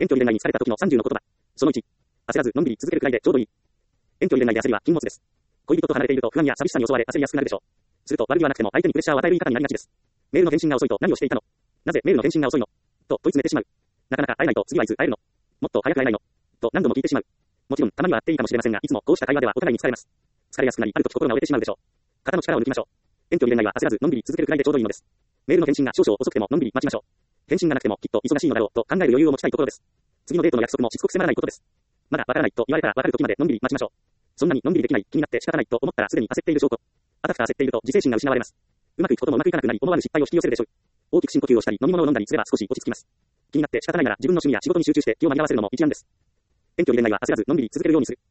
遠距離恋愛に疲れた時の30の言葉。その1。焦らず、のんびり続けるくらいでちょうどいい。遠距離恋愛で焦りは禁物です。恋人と離れていると不安や寂しさに襲われ焦りやすくなるでしょう。すると悪気はなくても相手にプレッシャーを与える言い方になりがちです。メールの返信が遅いと何をしていたの？なぜメールの返信が遅いの？と問い詰めてしまう。なかなか会えないと次はいつ会えるの？もっと早く会えないの？と何度も聞いてしまう。もちろんたまには会っていいかもしれませんが、いつもこうした会話ではお互いに疲れます。疲れやすくなり、ある時心が折れてしまうでしょう。肩の力を抜きましょう。遠距離恋愛は焦らず、のんびり続けるくらいでちょうどいいのです。メールの返信が少々遅くてものんびり待ちましょう。返信がなくてもきっと忙しいのだろうと考える余裕を持ちたいところです。次のデートの約束もしつこく迫らないことです。まだわからないと言われたらわかる時までのんびり待ちましょう。そんなにのんびりできない、気になって仕方ないと思ったらすでに焦っている証拠。あたふた焦っていると自制心が失われます。うまくいくこともうまくいかなくなり、思わぬ失敗を引き寄せるでしょう。大きく深呼吸をしたり、飲み物を飲んだりすれば少し落ち着きます。気になって仕方ないなら自分の趣味や仕事に集中して気を紛らわせるのも一案です。遠距離恋愛は焦らず、のんびり続けるようにする。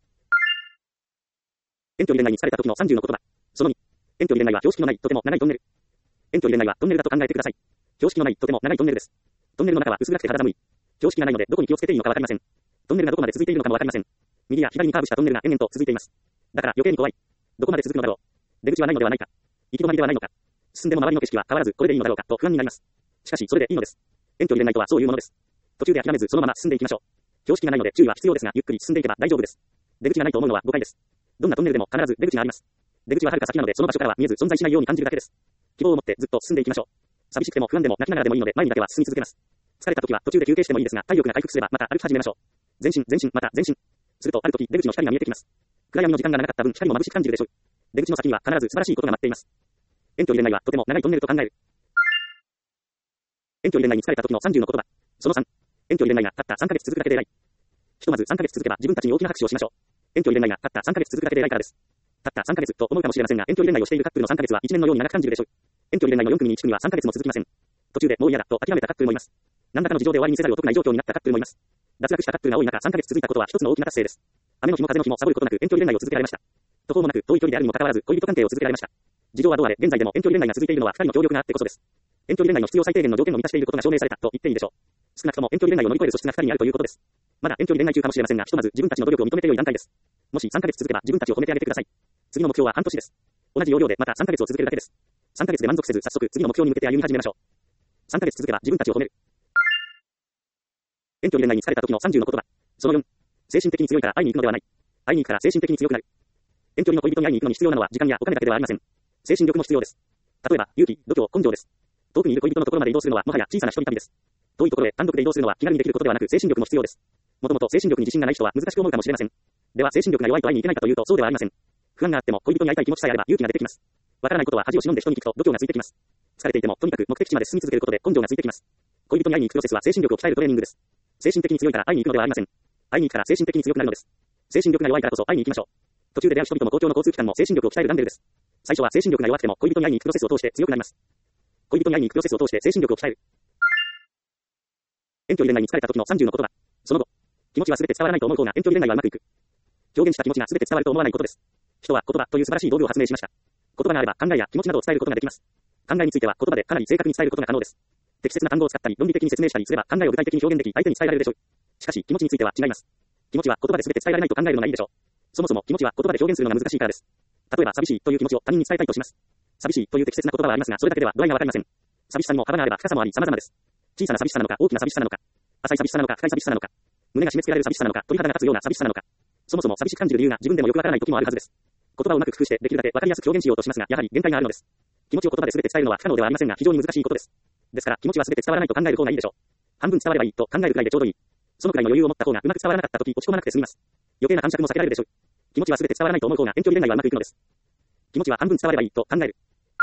遠距離恋愛に疲れた時の30の言葉。その2。遠距離恋愛は標識のないとても長いトンネル。遠距離恋愛はトンネルだと考えてください。標識のないとても長いトンネルです。トンネルの中は薄暗くて肌寒い。標識がないのでどこに気をつけていいのかわかりません。トンネルがどこまで続いているのかもわかりません。右や左にカーブしたトンネルが延々と続いています。だから余計に怖い。どこまで続くのだろう。出口はないのではないか。行き止まりではないのか。進んでも周りの景色は変わらずこれでいいのだろうかと不安になります。しかしそれでいいのです。遠距離恋愛とはそういうものです。途中で諦めずそのまま進んでいきましょう。標識がないので注意は必要ですが、ゆっくり進んでいけば大丈夫です。出口がないと思うのは誤解です。どんなトンネルでも必ず出口があります。出口は遥か先なのでその場所からは見えず存在しないように感じるだけです。希望を持ってずっと進んでいきましょう。寂しくても不安でも泣きながらでもいいので前にだけは進み続けます。疲れた時は途中で休憩してもいいですが、体力が回復すればまた歩き始めましょう。前進、前進、また前進。するとある時出口の光が見えてきます。暗闇の時間が長かった分光も眩しく感じるでしょう。出口の先には必ず素晴らしいことが待っています。遠距離恋愛はとても長いトンネルと考える。遠距離恋愛に疲れた時の30の言葉。その3。遠距離恋愛がたった3ヶ月続くだけで偉い。ひとまず3ヶ月続けば自分たちに大きな拍手をしましょう。遠距離恋愛がたった3ヶ月続くだけで偉いからです。たった3ヶ月と思うかもしれませんが、遠距離恋愛をしているカップルの3ヶ月は1年のように長く感じるでしょう。遠距離恋愛の4組に1組は3ヶ月も続きません。途中でもう嫌だと諦めたカップルもいます。何らかの事情で終わりにせざるを得ない状況になったカップルもいます。脱落したカップルが多い中3ヶ月続いたことは一つの大きな達成です。雨の日も風の日もサボることなく遠距離恋愛を続けられました。途方もなく遠い距離であるにもかかわらず恋人関係を続けられました。事情はどうあれ現在でも遠距離恋愛が続いているのは2人の協力があってこそです。遠距離恋愛の必要最低限の条件を満たしていることが証明されたと言っていいでしょう。少なくとも遠距離恋愛を乗り越える素質が2人にあるということです。まだ遠距離恋愛中かもしれませんが、ひとまず自分たちの努力を認めて良い段階です。もし3ヶ月続けば自分たちを褒めてあげてください。次の目標は半年です。同じ要領でまた3ヶ月を続けるだけです。3ヶ月で満足せず早速次の目標に向けて歩み始めましょう。3ヶ月続けば自分たちを褒める。遠距離恋愛に疲れた時の30の言葉。その4。精神的に強いから会いに行くのではない。会いに行くから精神的に強くなる。遠距離の恋人に会いに行くのに必要なのは時間やお金だけではありません。精神力も必要です。例えば、勇気、度胸、根性です。遠くにいる恋人のところまで移動するのはもはや小さな一人旅です。遠いところへ単独で移動するのは気軽にできることではなく精神力も必要です。もともと精神力に自信がない人は難しく思うかもしれません。では精神力が弱いと会いに行けないかというとそうではありません。不安があっても恋人に会いたい気持ちさえあれば勇気が出てきます。わからないことは恥を忍んで人に聞くと度胸がついてきます。疲れていてもとにかく目的地まで進み続けることで根性がついてきます。恋人に会いに行くプロセスは精神力を鍛えるトレーニングです。精神的に強いから会いに行くのではありません。会いに行くから精神的に強くなるのです。精神力が弱いからこそ会いに行きましょう。途中で出会う人々も公共の交通機関も精神力を鍛えるダンベルです。最初は精神力が弱くても恋人に会いに行くプロセスを通して強くなります。恋人に会いに行くプロセスを通して精神力を鍛える。遠距離恋愛に疲れた時の30の言葉。その後、気持ちは全て伝わらないと思う方が遠距離恋愛はうまくいく。表現した気持ちが全て伝わると思わないことです。人は言葉という素晴らしい道具を発明しました。言葉があれば考えや気持ちなどを伝えることができます。考えについては言葉でかなり正確に伝えることが可能です。適切な単語を使ったり論理的に説明したりすれば考えを具体的に表現でき相手に伝えられるでしょう。しかし気持ちについては違います。気持ちは言葉で全て伝えられないと考えるのがいいでしょう。そもそも気持ちは言葉で表現するのが難しいからです。例えば寂しいという気持ちを他人に伝えたいとします。寂しいという適切な言葉はありますが、それだけでは度合いがわかりません。寂しさにも幅があれば深さもあり様々です。小さな寂しさなのか大きな寂しさなのか、浅い寂しさなのか深い寂しさなのか、胸が締め付けられる寂しさなのか鳥肌が立つような寂しさなのか、そもそも寂しく感じる理由が自分でもよくわからない時もあるはずです。言葉をうまく工夫してできるだけわかりやすく表現しようとしますが、やはり限界があるのです。気持ちを言葉で全て伝えるのは不可能ではありませんが、非常に難しいことです。ですから気持ちは全て伝わらないと考える方がいいでしょう。半分伝わればいいと考えるくらいでちょうどいい。そのくらいの余裕を持った方がうまく伝わらなかった時落ち込まなくて済みます。余計な感触も避けられるでしょう。気持ちは全て伝わらないと思う方が遠距離恋愛はうまくいくのです。気持ちは半分伝わればいいと考える。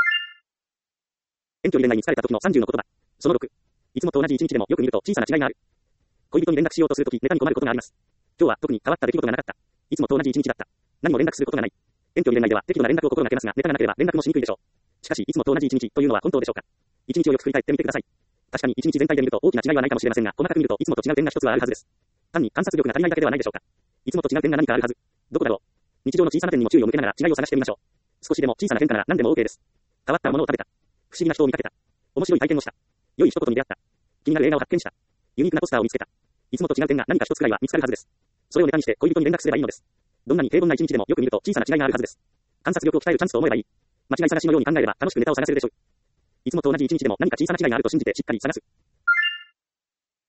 遠距離恋愛に疲れた時の30の言葉。その6。いつもと同じ一日でもよく見ると小さな違いがある。恋人に連絡しようとするときネタに困ることがあります。今日は特に変わった出来事がなかった。いつもと同じ一日だった。何も連絡することがない。遠距離恋愛では適度な連絡を心がけますが、ネタがなければ連絡もしにくいでしょう。しかしいつもと同じ一日というのは本当でしょうか。一日をよく振り返ってみてください。確かに一日全体で見ると大きな違いはないかもしれませんが、細かく見るといつもと違う点が一つはあるはずです。単に観察力が足りないだけではないでしょうか。いつもと違う点が何かあるはず。どこだろう。日常の小さな点にも注意を向けながら違いを探してみましょう。少しでも小さな変化なら何でも OK です。変わったものを食べた。不思議な人を見かけた。面白い体験をした。良い一言に出会った。気になる映画を発見した。ユニークなポスターを見つけた。いつもと違う点が何か一つくらいは見つかるはずです。それをネタにして恋人に連絡すればいいのです。どんなに平凡な一日でもよく見ると小さな違いがあるはずです。観察力を鍛えるチャンスと思えばいい。間違い探しのように考えれば楽しくネタを探せるでしょう。いつもと同じ一日でも何か小さな違いがあると信じてしっかり探す。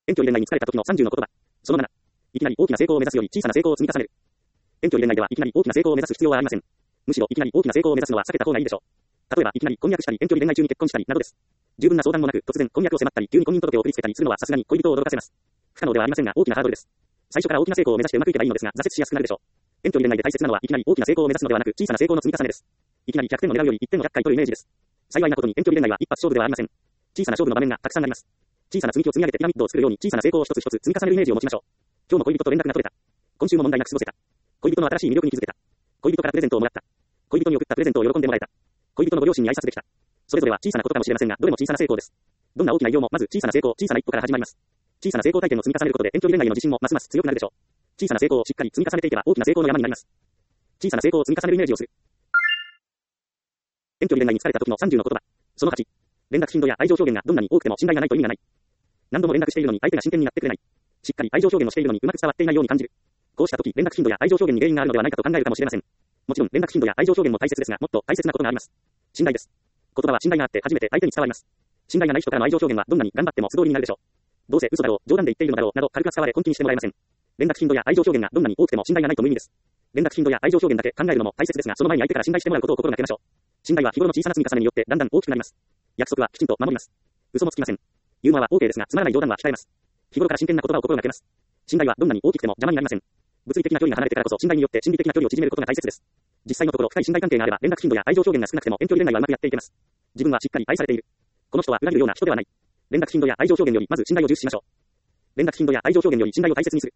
遠距離恋愛に疲れた時の30の言葉。その7。いきなり大きな成功を目指すより小さな成功を積み重ねる。遠距離恋愛ではいきなり大きな成功を目指す必要はありません。むしろいきなり大きな成功を目指すのは避けた方がいいでしょう。例えばいきなり婚約したり遠距離恋愛中に結婚したりなどです。十分な相談もなく突然婚約を迫ったり急に婚姻届を送りつけたりするのはさすがに恋人を驚かせます。不可能ではありませんが大きなハードルです。最初から大きな成功を目指してうまくいけばいいのですが挫折しやすくなるでしょう。遠距離恋愛で大切なのはいきなり大きな成功を目指すのではなく小さな成功の積み重ねです。いきなり100点を狙うより1点を100回取るイメージです。幸いなことに遠距離恋愛は一発勝負ではありません。小さな勝負の場面がたくさんあります。小さな積み木を積み上げてピラミッドを作るように小さな成功を一つ一つ積み重ねるイメージを持ちましょう。今日も恋人と連絡が取れた。今週も問題なく過ごせた。恋人の新しい魅力に気づけた。恋人からプレゼントをもらった。恋人に送ったプレゼントを喜んでもらえた。恋人のご両親に挨拶できた。それぞれは小さなことかもしれませんが、どれも小さな成功です。どんな大きな偉業もまず小さな成功、小さな一歩から始まります。小さな成功体験を積み重ねることで遠距離恋愛への自信もますます強くなるでしょう。小さな成功をしっかり積み重ねていけば大きな成功の山になります。小さな成功を積み重ねるイメージをする。遠距離恋愛に疲れた時の30の言葉。その8。連絡頻度や愛情表現がどんなに多くても信頼がないと意味がない。何度も連絡しているのに相手が真剣になってくれない。しっかり愛情表現をしているのにうまく伝わっていないように感じる。こうした時、連絡頻度や愛情表現に原因があるのではないかと考えるかもしれません。もちろん連絡頻度や愛情表現も大切ですが、もっと大切なことがあります。信頼です。言葉は信頼があって初めて相手に伝わります。信頼がない人からの愛情表現はどんなに頑張っても素通りになるでしょう。どうせ嘘だろう、冗談で言っているのだろうなど軽く扱われ根気にしてもらえません。連絡頻度や愛情表現がどんなに多くても信頼がないと無意味です。連絡頻度や愛情表現だけ考えるのも大切ですが、その前に相手から信頼してもらうことを心がけましょう。信頼は日頃の小さな積み重ねによってだんだん大きくなります。約束はきちんと守ります。嘘もつきません。ユーモアは OK ですが、つまらない冗談は控えます。日頃から真剣な言葉を心がけます。信頼はどんなに大きくても邪魔になりません。物理的な距離が離れてからこそ信頼によって心理的な距離を縮めることが大切です。実際のところ深い信頼関係があれば連絡頻度や愛情表現が少なくても遠距離恋愛はうまくやっていけます。自分はしっかり愛されている。この人は裏切るような人ではない。連絡頻度や愛情表現よりまず信頼を重視しましょう。連絡頻度や愛情表現より信頼を大切にする。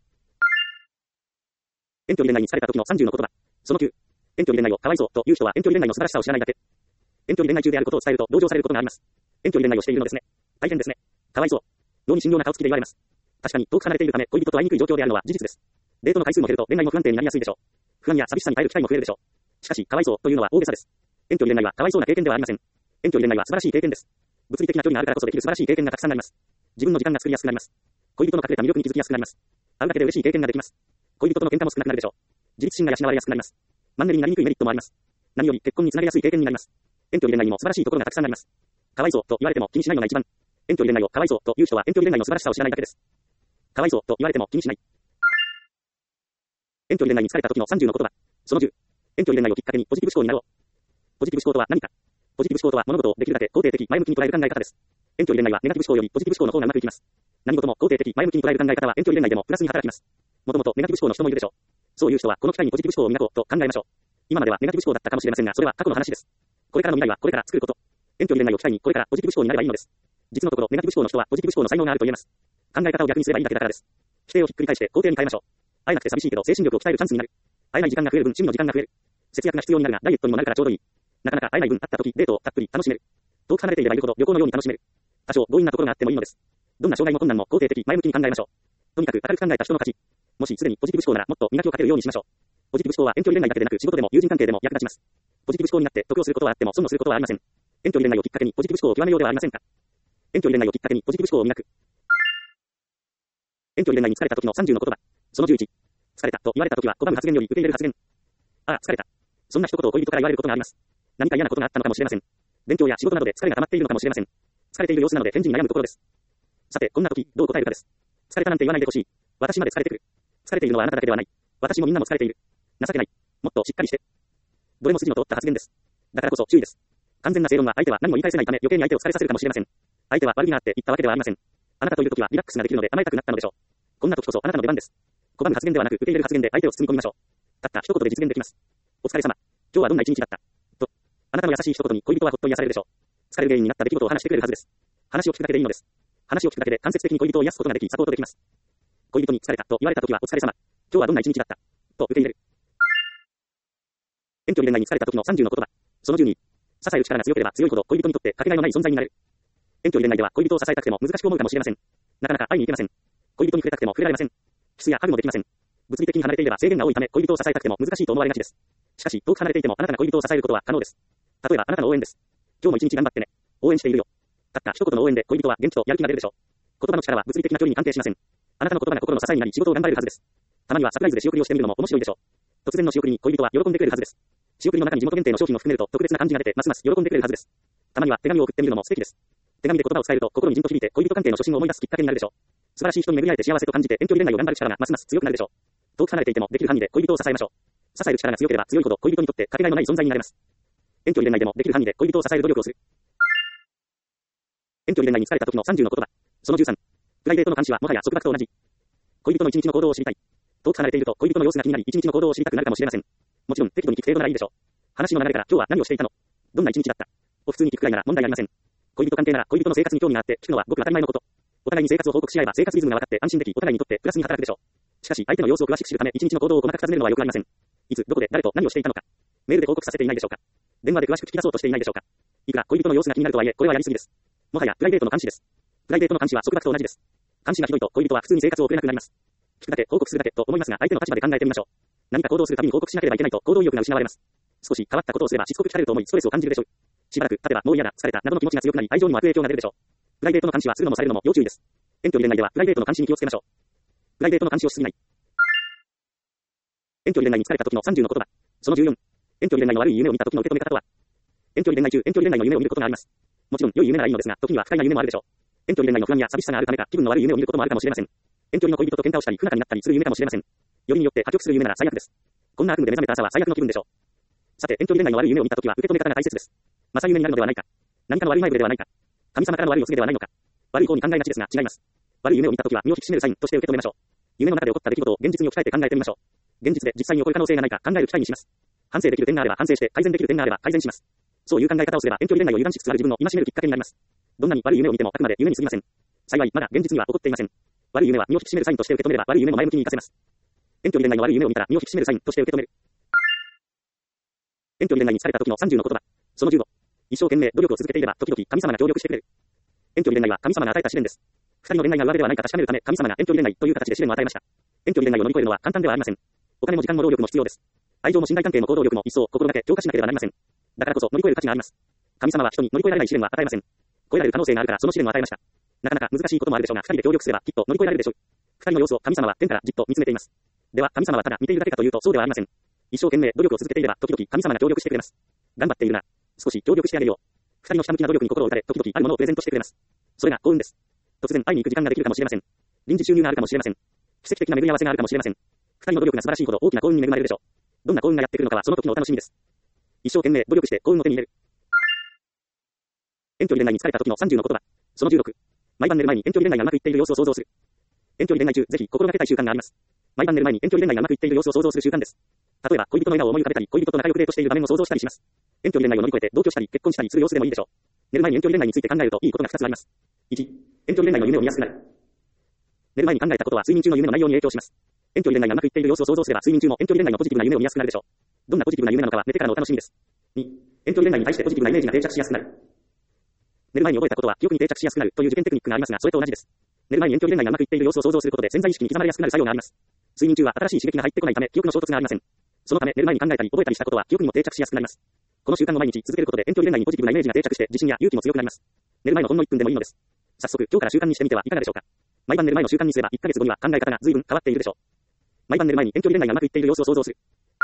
遠距離恋愛に疲れた時の30の言葉。その9。遠距離恋愛をかわいそうという人は遠距離恋愛の素晴らしさを知らないだけ。遠距離恋愛中であることを伝えると同情されることがあります。遠距離恋愛をしているのですね。大変ですね。かわいそう。容に神妙な顔つきで言われます。確かに遠く離れているため恋人と会いにくい状況であるのは事実です。デートの回数も減ると恋愛も不安定になりやすいでしょう。不安や寂しさに耐える機会も増えるでしょう。しかし、かわいそうというのは大げさです。遠距離恋愛はかわいそうな経験ではありません。遠距離恋愛は素晴らしい経験です。物理的な距離があるからこそできる素晴らしい経験がたくさんあります。自分の時間が作りやすくなります。恋人の隠れた魅力に気づきやすくなります。会うだけで嬉しい経験ができます。恋人との喧嘩も少なくなるでしょう。自立心が養われやすくなります。マンネリになりにくいメリットもあります。何より結婚につなげやすい経験になります。遠距離恋愛にも素晴らしいところがたくさんあります。かわいそうと言われても気にしないのが一番。遠距離恋愛をかわいそうという人は遠距離恋愛の素晴らしさを知らないだけです。かわいそうと言われても気にしない。遠距離恋愛に疲れた時の30の言葉。その10。遠距離恋愛をきっかけにポジティブ思考になろう。ポジティブ思考とは何か。ポジティブ思考とは物事をできるだけ肯定的前向きに捉える考え方です。遠距離恋愛はネガティブ思考よりポジティブ思考の方がうまくいきます。何事も肯定的前向きに捉える考え方は遠距離恋愛でもプラスに働きます。もともとネガティブ思考の人もいるでしょう。そういう人はこの機会にポジティブ思考を磨こうと考えましょう。今まではネガティブ思考だったかもしれませんが、それは過去の話です。これからの未来はこれから作ること。遠距離恋愛を機会にこれからポジティブ思考になればいいのです。実のところネガティブ思考の人はポジティブ思考の才能があると言えます。考え方を逆にすればいいだけだからです。否定をひっくり返して肯定に変えましょう。会えなくて寂しいけど精神力を鍛えるチャンスになる。会えない時間が増える分趣味の時間が増える。節約が必要になるがダイエットにもなるからちょうどいい。なかなか会えない分会った時デートをたっぷり楽しめる。遠く離れていればいるほど旅行のように楽しめる。多少強引なところがあってもいいのです。どんな障害も困難も肯定的前向きに考えましょう。とにかく明るく考えた人の勝ち。もしすでにポジティブ思考ならもっと磨きをかけるようにしましょう。ポジティブ思考は遠距離恋愛だけでなく仕事でも友人関係でも役立ちます。ポジティブ思考になって得をすることはあっても損をすることはありません。遠距離恋愛をきっかけにポジティブ思考を極めようではありませんか。遠距離恋愛をきっかけにポジティブ思考を磨く。遠距離恋愛に疲れた時の30の言葉。その11。疲れたと言われた時は拒む発言より受け入れる発言。ああ、疲れた。そんな一言を恋人から言われることがあります。何か嫌なことがあったのかもしれません。勉強や仕事などで疲れが溜まっているのかもしれません。疲れている様子なので返事に悩むところです。さて、こんな時、どう答えるかです。疲れたなんて言わないでほしい。私まで疲れてくる。疲れているのはあなただけではない。私もみんなも疲れている。情けない。もっとしっかりして。どれも筋の通った発言です。だからこそ注意です。完全な正論は相手は何も言い返せないため余計に相手を疲れさせるかもしれません。相手は悪気があって言ったわけではありません。あなたといる時はリラックスができるので甘えたくなったのでしょう。こんな時こそあなたの出番です。拒む発言ではなく受け入れる発言で相手を包み込みましょう。たった一言で実現できます。お疲れ様。今日はどんな一日だったと。あなたの優しい一言に恋人はほっと癒されるでしょう。疲れる原因になった出来事を話してくれるはずです。話を聞くだけでいいのです。話を聞くだけで間接的に恋人を癒すことができサポートできます。恋人に疲れたと言われた時はお疲れ様。今日はどんな一日だったと受け入れる。遠距離恋愛に疲れた時の30の言葉。その12。支える力が強ければ強いほど恋人にとってかけがえのない存在になる。遠距離恋愛では恋人を支えたくても難しく思うかもしれません。なかなか会いに行けません。恋人に触れたくても触れられません。キスやハグもできません。物理的に離れていれば制限が多いため恋人を支えたくても難しいと思われがちです。しかし遠く離れていてもあなたが恋人を支えることは可能です。例えばあなたの応援です。今日も一日頑張ってね。応援しているよ。たった一言の応援で恋人は元気とやる気が出るでしょう。言葉の力は物理的な距離に関係しません。あなたの言葉が心の支えになり仕事を頑張れるはずです。たまにはサプライズで仕送りをしてみるのも面白いでしょう。突然の仕送りに恋人は喜んでくれるはずです。仕送りの中に地元限定の商品を含めると特別な感じが出てますます喜んでくれるはずです。たまには手紙を送ってみるのも素敵です。手紙で言葉を伝えると心にじんと響いて恋人関係の初心を思い出すきっかけになるでしょう。 素晴らしい人に巡り会えて幸せと感じて遠距離恋愛を頑張る力がますます強くなるでしょう。遠く離れていてもできる範囲で恋人を支えましょう。支える力が強ければ強いほど恋人にとってかけがえのない存在になれます。遠距離恋愛でもできる範囲で恋人を支える努力をする。遠距離恋愛に疲れた時の30の言葉。その13。プライベートの監視はもはや束縛と同じ。恋人の一日の行動を知りたい。遠く離れていると恋人の様子が気になり一日の行動を知りたくなるかもしれません。もちろん適度に聞く程度ならいいでしょう。話の流れから今日は何をしていたの？どんな一日だった？を普通に聞くくらいなら問題ありません。恋人関係なら恋人の生活に興味があって聞くのはごく当たり前のこと。お互いに生活を報告し合えば生活リズムが分かって安心できお互いにとってプラスに働くでしょう。しかし相手の様子を詳しく知るため一日の行動を細かく尋ねるのはよくありません。いつどこで誰と何をしていたのか。メールで報告させていないでしょうか。電話で詳しく聞き出そうとしていないでしょうか。いくら恋人の様子が気になるとはいえこれはやりすぎです。もはやプライベートの監視です。プライベートの監視は束縛と同じです。監視がひどいと恋人は普通に生活を送れなくなります。聞くだけ報告するだけと思いますが相手の立場で考えてみましょう。何か行動するたびに報告しなければいけないと行動意欲が失われます。少し変わったことをすればしつこく聞かれると思いストレスを感じるでしょう。しばらく経てばもう嫌だ、疲れたなどの気持ちが強くなり愛情にも悪影響が出るでしょう。プライベートの監視はするのもされるのも要注意です。遠距離恋愛ではプライベートの監視に気をつけましょう。プライベートの監視をしすぎない。遠距離恋愛に疲れた時の30の言葉。その14。遠距離恋愛の悪い夢を見た時の受け止め方とは。遠距離恋愛中、遠距離恋愛の夢を見ることがあります。もちろん良い夢ならいいのですが、時には不快な夢もあるでしょう。遠距離恋愛の不安や寂しさがあるためか、気分の悪い夢を見ることもあるかもしれません。遠距離の恋人と喧嘩をしたり、不仲になったりする夢かもしれません。よりによって破局する夢なら最悪です。こんな悪夢で目覚めた朝は最悪の気分でしょう。さて、遠距離恋愛の悪い夢を見た時は受け止め方が大切です。正夢になるのではないか。何かの悪い前触れではないか。神様からの悪いお告げではないのか。悪い方に考えがちですが違います。悪い夢を見た時は身を引き締めるサインとして受け止めましょう。夢の中で起こった出来事を現実に置き換えて考えてみましょう。現実で実際に起こる可能性がないか考える機会にします。反省できる点があれば反省して改善できる点があれば改善します。そういう考え方をすれば遠距離恋愛を油断しつつある自分を戒めるきっかけになります。どんなに悪い夢を見てもあくまで夢に過ぎません。幸いまだ現実には起こっていません。悪い夢は身を引き締めるサインとして受け止めれば悪い夢も前向きに活かせます。遠距離恋愛の悪い夢を見たら身を引き締めるサインとして受け止める。遠距離恋愛に疲れた時の30の言葉。その15。一生懸命努力を続けていれば時々神様が協力してくれる。遠距離恋愛は神様が与えた試練です。二人の恋愛が上手ではないか確かめるため神様が遠距離恋愛という形で試練を与えました。遠距離恋愛を乗り越えるのは簡単ではありません。お金も時間も労力も必要です。愛情も信頼関係も行動力も一層心がけ強化しなければなりません。だからこそ乗り越える価値があります。神様は人に乗り越えられない試練は与えません。超えられる可能性があるからその試練を与えました。なかなか難しいこともあるでしょうが、二人で協力すればきっと乗り越えられるでしょう。二人の様子を神様は天からじっと見つめています。では神様はただ見ているだけかというとそうではありません。一生懸命努力を続けていれば時々神様が協力してくれます。頑張っているな。少し協力してあげよう。二人のひたむきな努力に心を打たれ、時々あるものをプレゼントしてくれます。それが幸運です。突然会いに行く時間ができるかもしれません。臨時収入があるかもしれません。奇跡的な巡り合わせがあるかもしれません。二人の努力が素晴らしいほど大きな幸運に恵まれるでしょう。どんな幸運がやってくるのかはその時のお楽しみです。一生懸命努力して幸運を手に入れる。遠距離恋愛に疲れた時の30の言葉。その16。毎晩寝る前に遠距離恋愛がうまくいっている様子を想像する。遠距離恋愛中、ぜひ心がけたい習慣があります。毎晩寝る前に遠距離恋愛がうまくいっている様子を想像する習慣です。例えば恋人の笑顔を思い浮かべたり、恋人と仲良くデートしている場面を想像したりします。遠距離恋愛を乗り越えて同居したり結婚したりする様子でもいいでしょう。寝る前に遠距離恋愛について考えるといいことが2つあります。1、遠距離恋愛の夢を見やすくなる。寝る前に考えたことは睡眠中の夢の内容に影響します。遠距離恋愛がうまくいっている様子を想像すれば睡眠中も遠距離恋愛のポジティブな夢を見やすくなるでしょう。どんなポジティブな夢なのかは寝てからのお楽しみです。2、遠距離恋愛に対してポジティブなイメージが定着しやすくなる。寝る前に覚えたことは記憶に定着しやすくなるという受験テクニックがありますが、それと同じです。寝る前に遠距離恋愛がうまくいっている様子を想像することで潜在意識に刻まれやすくなる作用があります。睡眠中は新しい刺激が入ってこないため記憶の衝突がありません。そのため寝る前に考えたり覚えたりしたことは記憶にも定着しやすくなります。この習慣を毎日続けることで遠距離恋愛にポジティブなイメージが定着して自信や勇気も強くなります。寝る前のほんの1分でもいいのです。早速今日から習慣にしてみてはいかがでしょうか。毎晩寝る前の習慣にすれば1ヶ月後には考え方が随分変わっているでしょう。毎晩寝る前に遠距離恋愛がうまくいっている様子を想像する。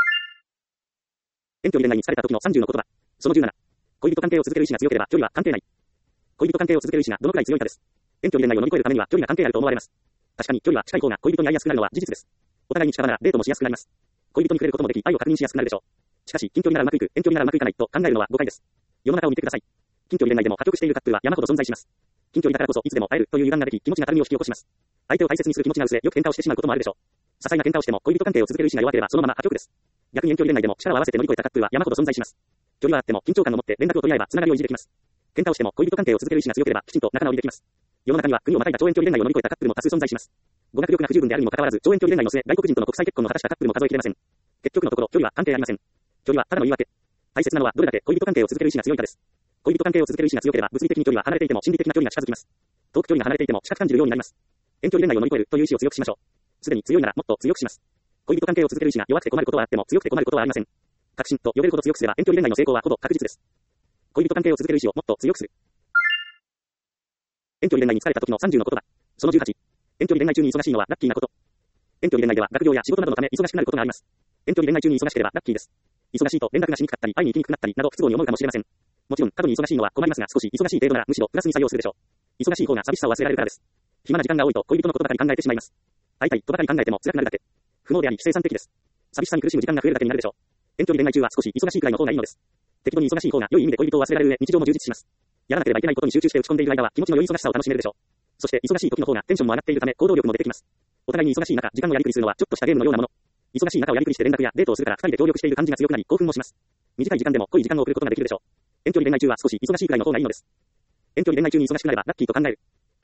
遠距離恋愛に疲れた時の30の言葉。その17。恋人関係を続ける意志が強ければ距離は関係ない。恋人関係を続ける意志がどのくらい強いかです。遠距離恋愛を乗り越えるためには距離が関係あると思われます。確かに距離は近い方が恋人に会いやすくなるのは事実です。お互いに近場ならデートもしやすくなります。恋人に触れることもでき愛を確認しやすくなるでしょう。しかし近距離ならうまくいく、遠距離ならうまくいかないと考えるのは誤解です。世の中を見てください。近距離恋愛でも破局しているカップルは山ほど存在します。近距離だからこそいつでも会えるという油断ができ気持ちがたるみを引き起こします。相手を大切にする気持ちが薄れよく喧嘩をしてしまうこともあるでしょう。些細な喧嘩をしても恋人関係を続ける意志が弱ければそのまま破局です。逆に遠距離恋愛でも力を合わせて乗り越えたカップルは山ほど存在します。距離はあっても緊張感を持って連絡を取り合えばつながりを維持できます。喧嘩をしても恋人関係を続ける意志が強ければきちんと仲直りできます。世の中には国をまたいだ超遠距離恋愛を乗り越えたカップルも多数存在します。語学力が不十分であるにもかかわらず超遠距離恋愛の末外国人との国際結婚を果たしたカップルも数えきれません。結局のところ距離は関係ありません。距離はただの言い訳。大切なのはどれだけ恋人関係を続ける意志が強いかです。恋人関係を続ける意志が強ければ物理的に距離は離れていても心理的な距離が近づきます。遠く距離が離れていても近く感じるようになります。遠距離恋愛を乗り越えるという意志を強くしましょう。すでに強いならもっと強くします。恋人関係を続ける意志が弱くて困ることはあっても強くて困ることはありません。確信と呼べるほど強くすれば遠距離恋愛の成功はほぼ確実です。恋人関係を続ける意志をもっと強くする。遠距離恋愛に疲れた時の30の言葉。その18。遠距離恋愛中に忙しいのはラッキーなこと。遠距離恋愛では学業や仕事などのため忙しくなることがあります。遠距離恋愛中に忙しければラッキーです。忙しいと連絡がしにくかったり会いに行きにくくなったりなど不都合に思うかもしれません。もちろん過度に忙しいのは困りますが少し忙しい程度ならむしろプラスに作用するでしょう。忙しい方が寂しさを忘れられるからです。 暇な時間が多いと恋人のことばかり考えてしまいます。会いたいとばかり考えても辛くなるだけ。不毛であり非生産的です。寂しさに苦しむ時間が増えるだけになるでしょう。遠距離恋愛中は少し忙しいくらいの方がいいのです。適度に忙しい方が良い意味で恋人を忘れられる上、日常も充実します。やらなければいけないことに集中して打ち込んでいる間は気持ちの良い忙しさを楽しめるでしょう。そして忙しい時の方がテンションも上がっているため行動力も出てきます。お互いに忙しい中、時間をやりくりするのはちょっとしたゲームのようなもの。忙しい中をやりくりして連絡やデートをするから二人で協力している感じが強くなり興奮もします。短い時間でも濃い時間を送ることができるでしょう。遠距離恋愛中は少し忙しいくらいの方がいいのです。遠距離恋愛中に忙しくなればラッキーと考える。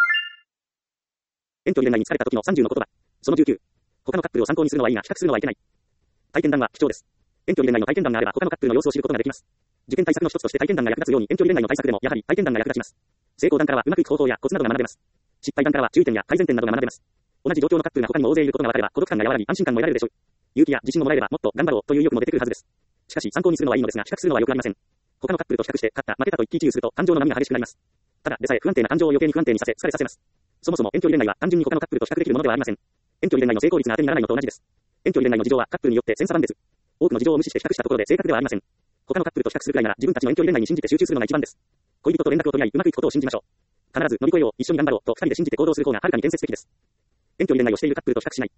遠距離恋愛に疲れた時の30の言葉。その19。他のカップルを参考にするのはいいが比較するのはいけない。体験談は貴重です。遠距離恋愛の体験談があれば他のカップルの様子を知ることができます。受験対策の一つとして体験談が役立つように遠距離恋愛の対策でもやはり体験談が役立ちます。成功談からはうまくいく方法やコツなどが学べます。失敗談からは注意点や改善点などが学べます。同じ状況のカップルが他にも大勢いることが分かれば孤独感が和らぎ安心感も得られるでしょう。勇気や自信をもらえればもっと頑張ろうという意欲も出てくるはずです。しかし参考にするのはいいのですが比較するのは良くありません。他のカップルと比較して勝った負けたと一喜一憂すると感情の波が激しくなります。ただでさえ不安定な感情を余計に不安定にさせ疲れさせます。そもそも遠距離恋愛は単純に他のカップルと比較できるものではありません。遠距離恋愛の成功率が当てにならないのと同じです。遠距離恋愛の事情はカップルによって千差万別。多くの事情を無視して比較したところで正確ではありません。他のカップルと比較するくらいなら自分たちの遠距離恋愛に信じて集中するのが一番です。恋人と連絡を取り合いうまくいくことを信じましょう。必ず乗り越えよう一緒に頑張ろうと二人で信じて行動する方がはるかに建設的です。遠距離恋愛をしているカップルと比較しない。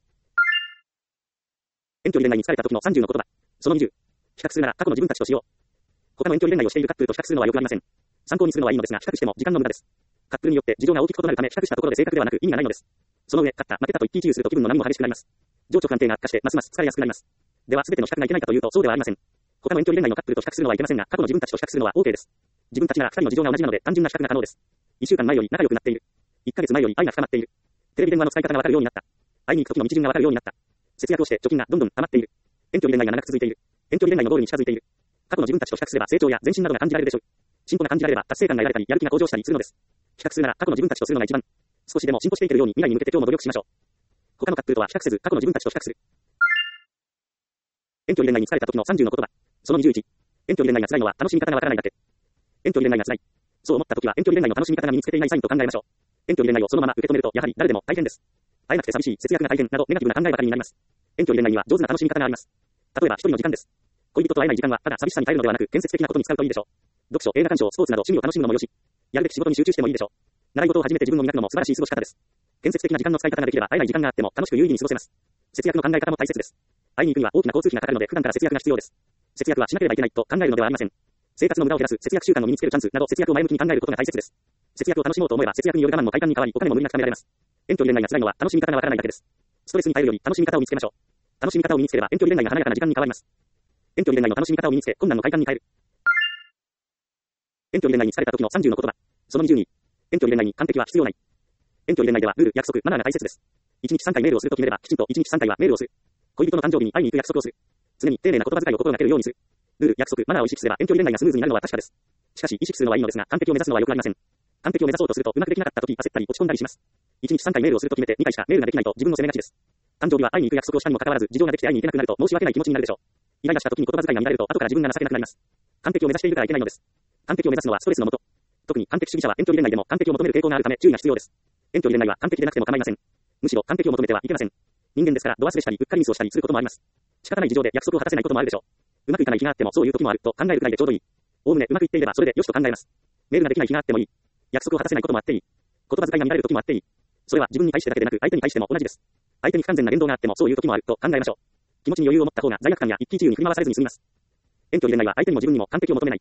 遠距離恋愛に疲れた時の30の言葉。その20。比較するなら過去の自分たちとしよう。他の遠距離恋愛をしているカップルと比較するのはよくありません。参考にするのはいいのですが比較しても時間の無駄です。カップルによって事情が大きく異なるため比較したところで正確ではなく意味がないのです。その上、勝った負けたと一喜一憂すると気分の波も激しくなります。情緒不安定が悪化してますます疲れやすくなります。では全ての比較がいけないかというとそうではありません。他の遠距離恋愛のカップルと比較するのはいけませんが過去の自分たちと比較するのは OK です。自分たちなら二人の事情が同じなので単純な比較が可能です。1週間前より仲良くなっている。1ヶ月前より愛が深まっている。テレビ電話の使い方がわかるようになった。会いに行く時の道順がわかるようになった。節約をして貯金がどんどん溜まっている。遠距離恋愛が長く続いている。遠距離恋愛のゴールに近づいている。過去の自分たちと比較すれば成長や前進などが感じられるでしょう。進歩が感じられれば達成感が得られたりやる気が向上したりするのです。比較するなら過去の自分たちとするのが一番。少しでも進歩していけるように未来に向けて今日も努力しましょう。他のカップルとは比較せず過去の自分たちと比較する。遠距離恋愛に疲れた時の30の言葉。その21。遠距離恋愛が辛いのは楽しみ方がわからないだけ。遠距離恋愛が辛い。そう思った時は遠距離恋愛の楽しみ方が身につけていないサインと考えましょう。遠距離恋愛をそのまま受け止めるとやはり誰でも大変です。会えなくて寂しい、節約が大変などネガティブな考えばかりになります。遠距離恋愛には上手な楽しみ方があります。例えば一人の時間です。恋人と会えない時間はただ寂しさに耐えるのではなく建設的なことに使うといいでしょう。読書、映画鑑賞、スポーツなど趣味を楽しむのもよし。やるべき仕事に集中してもいいでしょう。習い事を始めて自分を磨くのも素晴らしい過ごし方です。建設的な時間の使い方ができれば会えない時間があっても楽しく有意義に過ごせます。節約の考え方も大切です。会いに行くには大きな交通費がかかるので普段から節約が必要です。節約はしなければいけないと考えるのではありません。生活の無駄を減らす節約習慣を身につけるチャンスなど節約を前向きに考えることが大切です。節約を楽しもうと思えば節約による我慢の快感に変わりお金も無理なく貯められます。遠距離恋愛が辛いのは楽しみ方がわからないだけです。ストレスに耐えるより楽しみ方を見つけましょう。楽しみ方を身につければ遠距離恋愛が華やかな時間に変わります。遠距離恋愛の楽しみ方を身につけ困難の快感に変える。遠距離恋愛に疲れた時の30の言葉。その20に。遠距離恋愛に完璧は必要ない。遠距離恋愛ではルール、約束、マナーが大切です。1日3回メールをすると決めればきちんと1日3回はメールをする。恋人の誕生日に会いに行く約束をする。常に丁寧な言葉遣いを心がけるようにする。ルール、約束、マナーを意識すれば遠距離恋愛がスムーズになるのは確かです。しかし意識するのはいいのですが完璧を目指すのはよくありません。完璧を目指そうとするとうまくできなかった時焦ったり落ち込んだりします。1日3回メールをすると決めて2回しかメールができないと自分を責めがちです。誕生日は会いに行く約束をしたにもかかわらず事情ができて会いに行けなくなると申し訳ない気持ちになるでしょう。イライラした時に言葉遣いが乱れると後から自分が情けなくなります。完璧を目指しているからいけないのです。完璧を目指すのはストレスのもと。特に完璧主義者は遠距離恋愛でも完璧を求める傾向があるため注意が必要です。遠距離恋愛は完璧でなくても構いません。むしろ完璧を求めてはいけません。人間ですから度忘れしたりうっかりミスをしたりすることもあります。仕方ない事情で約束を果たせないこともあるでしょう。うまくいかない日があってもそういう時もあると考えるくらいでちょうどいい。おおむねうまくいっていればそれでよしと考えます。メールができない日があってもいい。約束を果たせないこともあっていい。言葉遣いが乱れる時もあっていい。それは自分に対してだけでなく相手に対しても同じです。相手に不完全な言動があってもそういう時もあると考えましょう。気持ちに余裕を持った方が罪悪感や一喜一憂に振り回されずに済みます。遠距離恋愛は相手にも自分にも完璧を求めない。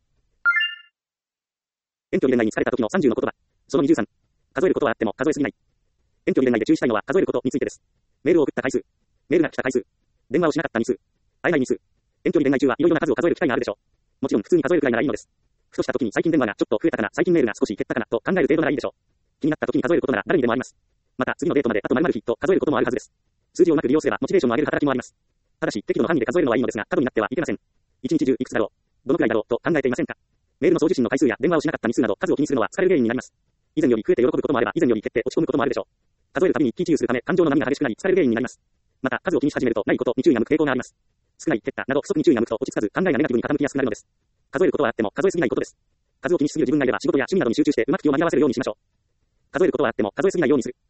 遠距離恋愛に疲れた時の30の言葉。その23。数えることはあっても数えすぎない。遠距離恋愛で注意したいのは数えることについてです。メールを送った回数。メールが来た回数。電話をしなかった日数。会えない日数。遠距離恋愛中はいろいろな数を数える機会があるでしょう。もちろん普通に数えるくらいならいいのです。ふとした時に最近電話がちょっと増えたかな、最近メールが少し減ったかなと考える程度ならいいでしょう。気になった時に数えることなら誰にでもあります。また次のデートまであと〇〇日と数えることもあるはずです。数字をうまく利用すればモチベーションを上げる働きもあります。ただし適度の範囲で数えるのはいいのですが過度になってはいけません。一日中いくつだろう、どのくらいだろうと考えていませんか。メールの送受信の回数や電話をしなかった日数など数を気にするのは疲れる原因になります。以前より増えて喜ぶこともあれば以前より減って落ち込むこともあるでしょう。数えるたびに一喜一憂するため感情の波が激しくなり疲れる原因になります。また数を気にし始めるとないことに注意が向く傾向があります。少ない、減ったなど不足に注意が向くと落ち着かず考えがネガティブに傾きやすくなるのです。数えることはあっても数えすぎないことです。数を気にしすぎる自分がいれば仕事や趣味などに集中してうまく気を紛らわせるようにしましょう。数えることはあっても数えすぎないようにする。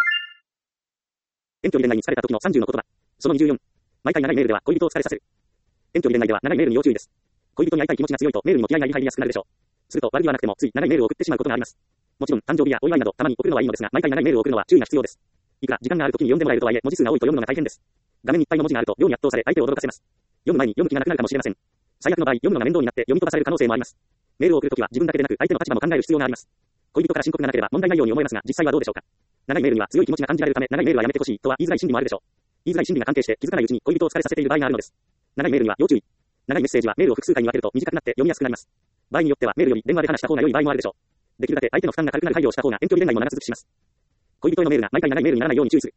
遠距離恋愛に疲れた時の30の言葉。その24。毎回長いメールでは恋人を疲れさせる。遠距離恋愛では長いメールに要注意です。恋人に会いたい気持ちが強いとメールにも気合が入りやすくなるでしょう。すると悪気はなくてもつい長いメールを送ってしまうことがあります。 もちろん、誕生日やお祝いなど、たまに送るのはいいのですが、毎回長いメールを送るのは注意が必要です。いくら時間がある時に読んでもらえるとはいえ、文字数が多いと読むのが大変です。画面いっぱいの文字があると、妙に圧倒され、相手を驚かせます。読む前に読む気がなくなるかもしれません。最悪の場合、読むのが面倒になって読み飛ばされる可能性もあります。メールを送るときは自分だけでなく相手の立場も考える必要があります。恋人から申告がなければ問題ないように思えますが、実際はどうでしょうか。長いメールには強い気持ちが感じられるため、長いメールはやめてほしいとは言いづらい心理もあるでしょう。言いづらい心理が関係して気づかないうちに恋人を疲れさせている場合があるのです。長いメールには要注意。長いメッセージはメールを複数回に分けると短くなって読みやすくなります。場合によってはメールより電話で話した方が良い場合もあるでしょう。できるだけ相手の負担が軽くなる配慮をした方が遠距離恋愛も長続きします。恋人へのメールが毎回長いメールにならないように注意する。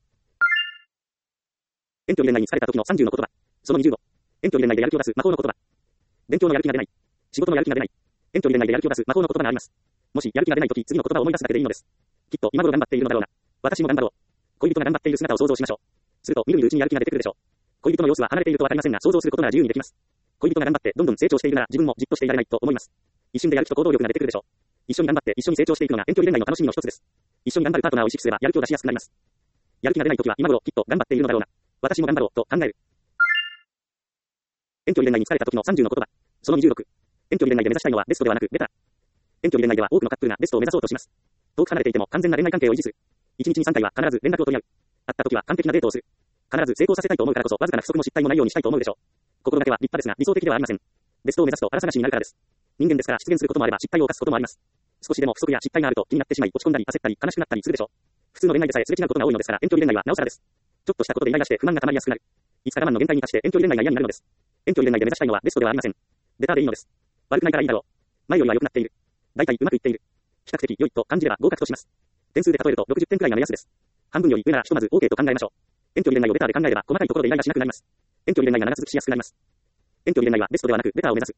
遠距離恋愛に疲れた時の30の言葉。その25。遠距離恋愛でやる気を出す魔法の言葉。勉強のやる気が出ない。仕事のやる気が出ない。遠距離恋愛でやる気を出す魔法の言葉があります。もしやる気が出ないとき、次の言葉を思い出すだけでいいのです。きっと今頃頑張っているのだろうな。私も頑張ろう。恋人が頑張っている姿を想像しましょう。すると見るうちにやる気が出てくるでしょう。恋人の様子は離れているとわかりませんが、想像することなら自由にできます。恋人が頑張ってどんどん成長しているなら自分もじっとしていられないと思います。一瞬でやる気と行動力が出てくるでしょう。一緒に頑張って一緒に成長していくのが遠距離恋愛の楽しみの一つです。一緒に頑張るパートナーを意識すればやる気を出しやすくなります。やる気が出ないときは今頃きっと頑張っているのだろうな。私も頑張ろうと考える。遠距離恋愛に疲れた時の30の言葉。その26。遠距離恋愛で目指したいのはベストではなくベター。遠距離恋愛では多くのカップルがベストを目指そうとします。遠く離れていても完全な恋愛関係を維持する。1日に3回は必ず連絡を取り合う。会った時は完璧なデートをする。必ず成功させたいと思うからこそわずかな不足も失敗もないようにしたいと思うでしょう。心がけは立派ですが理想的ではありません。ベストを目指すと荒探しになるからです。人間ですから出現することもあれば失敗を犯すこともあります。少しでも不足や失敗があると気になってしまい落ち込んだり焦ったり悲しくなったりするでしょう。普通の恋愛でさえすれ違うことが多いのですから遠距離恋愛はなおさらです。ちょっとしたことでイライラして不満が溜まりやすくなる。いつか我慢の限界に達して遠距離恋愛が嫌になるのです。遠距離恋愛で目指したいのはベストではありません。ベターでいいのです。悪くないからいいだろう。前よりは良くなっている。大体うまくいっている。比較的良いと感じれば合格とします。点数で例えると60点くらいが目安です。半分より上ならひとまず OK と考えましょう。遠距離恋愛をベターで考えれば細かいところでイライラしなくなります。遠距離恋愛が長続きしやすくなります。遠距離恋愛はベストではなくベターを目指す。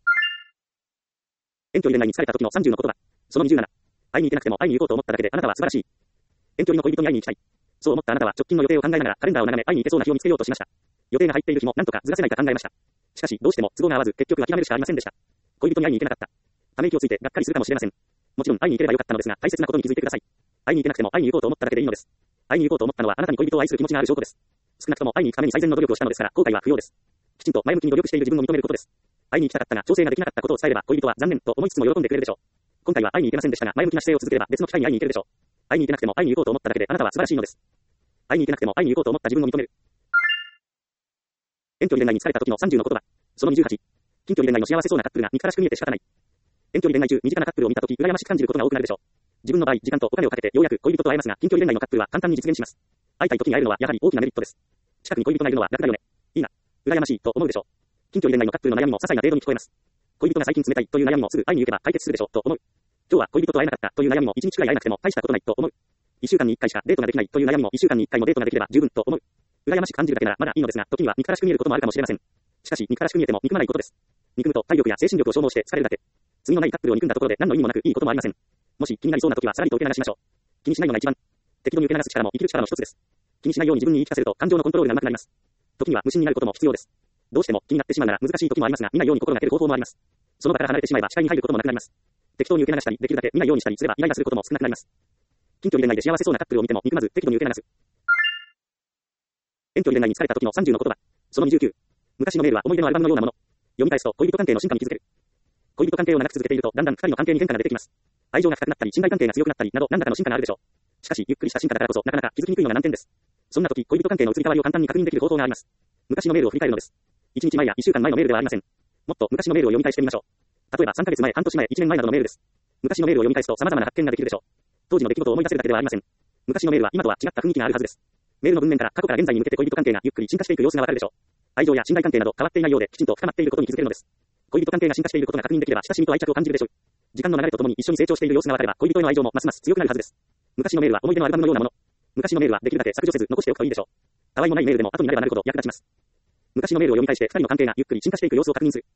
遠距離恋愛に疲れた時の30の言葉。その27。会いに行けなくても会いに行こうと思っただけであなたは素晴らしい。遠距離の恋人に会いに行きたい。そう思ったあなたは直近の予定を考えながらカレンダーを眺め会いに行けそうな日を見つけようとしました。予定が入っている日も何とかずらせないか考えました。しかしどうしても都合が合わず結局諦めるしかありませんでした。恋人に会いに行けなかった。ため息をついてがっかりするかもしれません。もちろん会いに行ければよかったのですが大切なことに気づいてください。会いに行けなくても会いに行こうと思っただけでいいのです。会いに行こうと思ったのはあなたに恋人を愛する気持ちがある証拠です。少なくとも会いに行くために最善の努力をしたのですから後悔は不要です。きちんと前向きに努力している自分を認めることです。会いに行きたかったが調整ができなかったことを伝えれば恋人は残念と思いつつも喜んでくれるでしょう。今回は会いに行けませんでしたが前向きな姿勢を続ければ別の機会に会いに行けるでしょう。会いに行けなくても会いに行こうと思っただけであなたは素晴らしいのです。会いに行けなくても会いに行こうと思った自分を認める。遠距離恋愛に疲れた時の30の言葉。その28。近距離恋愛の幸せそうなカップルが憎たらしく見えて仕方ない。遠距離恋愛中身近なカップルを見た時羨ましく感じることが多くなるでしょう。自分の場合時間とお金をかけてようやく恋人と会えますが近距離恋愛のカップルは簡単に実現します。会いたい時に会えるのはやはり大きなメリットです。近くに恋人がいるのは楽だよね。いいな。羨ましいと思うでしょう。近距離恋愛のカップルの悩みも些細な程度に聞こえます。恋人が最近冷たいという悩みもすぐ会いに行けば解決するでしょうと思う。今日は恋人と会えなかったという悩みも1日くらい会えなくても大したことないと思う。1週間に1回しかデートができないという悩みも1週間に1回もデートができれば十分と思う。羨ましく感じるだけならまだいいのですが、時には憎たらしく見えることもあるかもしれません。しかし憎たらしく見えても憎まないことです。憎むと体力や精神力を消耗して疲れるだけ。罪のないカップルを憎んだところで何の意味もなくいいこともありません。もし気になりそうな時はさらりと受け流しましょう。気にしないのが一番。適度に受け流す力も生きる力の一つです。気にしないように自分に言い聞かせると感情のコントロールが上手くなります。時には無心になることも必要です。どうしても気になってしまうなら難しい時もありますが、見ないように心がける方法もあります。その場から離れてしまえば視界に入ることもなくなります。適当に受け流したりできるだけ見ないようにしたりすればイライラすることも少なくなります。近距離恋愛で幸せそうなカップルを見ても憎まず適度に受け流す。遠距離恋愛に疲れた時の30の言葉。その29。昔のメールは思い出のアルバムのようなもの。読み返すと恋人関係の進化に気づける。恋人関係を長く続けているとだんだん二人の関係に変化が出てきます。愛情が深くなったり信頼関係が強くなったりなど何らかの進化があるでしょう。しかしゆっくりした進化だからこそなかなか気づきにくいのが難点です。そんな時恋人関係の移り変わりを簡単に確認できる方法があります。昔のメールを振り返るのです。1日前や1週間前のメールではありません。もっと昔のメールを読み返してみましょう。例えば3ヶ月前、半年前、1年前などのメールです。昔のメールを読み返すと様々な発見ができるでしょう。当時の出来事を思い出せるだけではありません。昔のメールは今とは違った雰囲気があるはずです。メールの文面から過去から現在に向けて恋人関係がゆっくり進化していく様子がわかるでしょう。愛情や信頼関係など変わっていないようできちんと深まっていることに気づけるのです。恋人関係が進化していることが確認できれば親しみと愛着を感じるでしょう。時間の流れとともに一緒に成長している様子がわかれば恋人への愛情もますます強くなるはずです。昔のメールは思い出のアルバムのようなもの。昔のメールはできるだけ削除せず残しておくといいでしょう。たわいもないメールでも後になればなるほど役立ちます。昔のメールを読み返して二人の関係がゆっくり進化していく様子を確認する。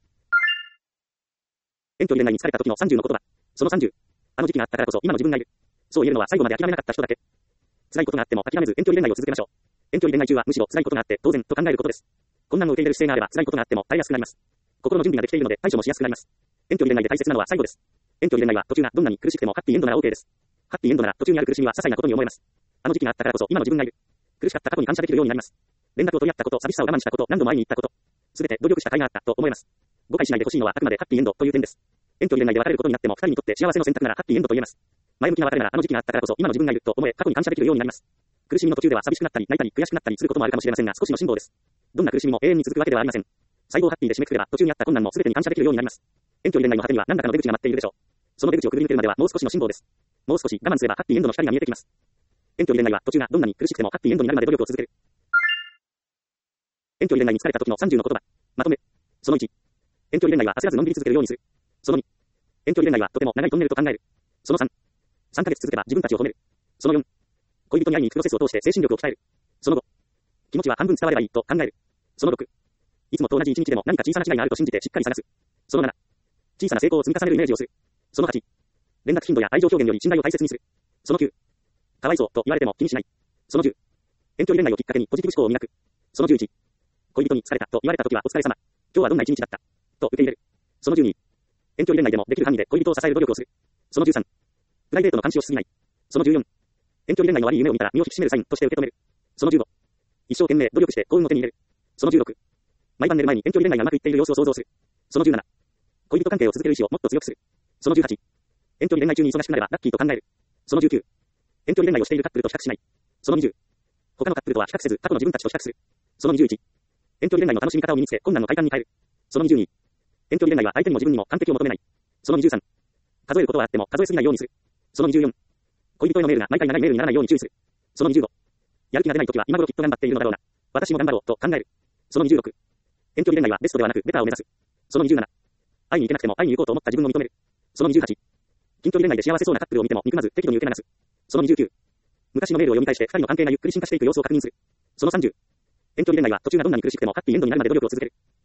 遠距離恋愛に疲れた時の30の言葉。その30。あの時期があったからこそ今の自分がいる。そう言えるのは最後まで諦めなかった人だけ。辛いことがあっても諦めず遠距離恋愛を続けましょう。遠距離恋愛中はむしろ辛いことがあって当然と考えることです。困難を受け入れる姿勢があれば辛いことがあっても耐えやすくなります。心の準備ができているので対処もしやすくなります。遠距離恋愛で大切なのは最後です。遠距離恋愛は途中がどんなに苦しくてもハッピーエンドなら OK です。ハッピーエンドなら途中にある苦しみは些細なことに思えます。あの時期があったからこそ今の自分がいる。苦しかった過去に感謝できるようになります。連絡を取り合ったこと、寂しさを我慢したこと、何度も会いに行ったこと。すべて努力した甲斐があったと思えます。誤解しないでほしいのはあくまでハッピーエンドという点です。遠距離恋愛で別れることになっても二人にとって幸せの選択ならハッピーエンドと言えます。 前向きな別れならあの時期があったからこそ今の自分がいると思え過去に感謝できるようになります。苦しみの途中では寂しくなったり泣いたり悔しくなったりすることもあるかもしれませんが少しの辛抱です。どんな苦しみも永遠に続くわけではありません。最後ハッピーで締めくくれば途中にあった困難も全てに感謝できるようになります。遠距離恋愛の果てには何らかの出口が待っているでしょう。その出口をくぐり抜けるまではもう少しの辛抱です。もう少し我慢すればハッピーエンドの光が見えてきます。遠距離恋愛は途中がどんなに苦しくてもハッピーエンドになるまで努力を続ける。遠距離恋愛に疲れた時の30の言葉。まとめ。その1。遠距離恋愛は焦らずのんびり続けるようにする。その2。遠距離恋愛はとても長いトンネルと考える。その3。3ヶ月続けば自分たちを褒める。その4。恋人に会いに行くプロセスを通して精神力を鍛える。その5。気持ちは半分伝わればいいと考える。その6。いつもと同じ一日でも何か小さな違いがあると信じてしっかり探す。その7。小さな成功を積み重ねるイメージをする。その8。連絡頻度や愛情表現より信頼を大切にする。その9。かわいそうと言われても気にしない。その10。遠距離恋愛をきっかけにポジティブ思考を磨く。その11。恋人に疲れたと言われた時はお疲れ様。今日はどんな一日だったと受け入れる。その12。遠距離恋愛でもできる範囲で恋人を支える努力をする。その13。プライベートの監視をしすぎない。その14。遠距離恋愛の悪い夢を見たら身を引き締めるサインとして受け止める。その15。一生懸命努力して幸運を手に入れる。その16。毎晩寝る前に遠距離恋愛がうまくいっている様子を想像する。その17。恋人関係を続ける意志をもっと強くする。その18。遠距離恋愛中に忙しくなればラッキーと考える。その19。遠距離恋愛をしているカップルと比較しない。その20。他のカップルとは比較せず過去の自分たちと比較する。その21。遠距離恋愛の楽しみ方を身につけ困難の快感に変える。その22。遠距離恋愛は相手にも自分にも完璧を求めない。その23。数えることはあっても数えすぎないようにする。その24。恋人へのメールが毎回長いメールにならないように注意する。その25。やる気が出ないときは今頃きっと頑張っているのだろうな。私も頑張ろうと考える。その26。遠距離恋愛はベストではなくベターを目指す。その27。会いに行けなくても会いに行こうと思った自分を認める。その28。近距離恋愛で幸せそうなカップルを見ても憎まず適度に受け流す。その29。昔のメールを読み返して二人の関係がゆっくり進化していく様子を確認する。その30。遠距離恋愛は途中がどんなに苦しくてもハッピーエンドになるまで努力を続ける。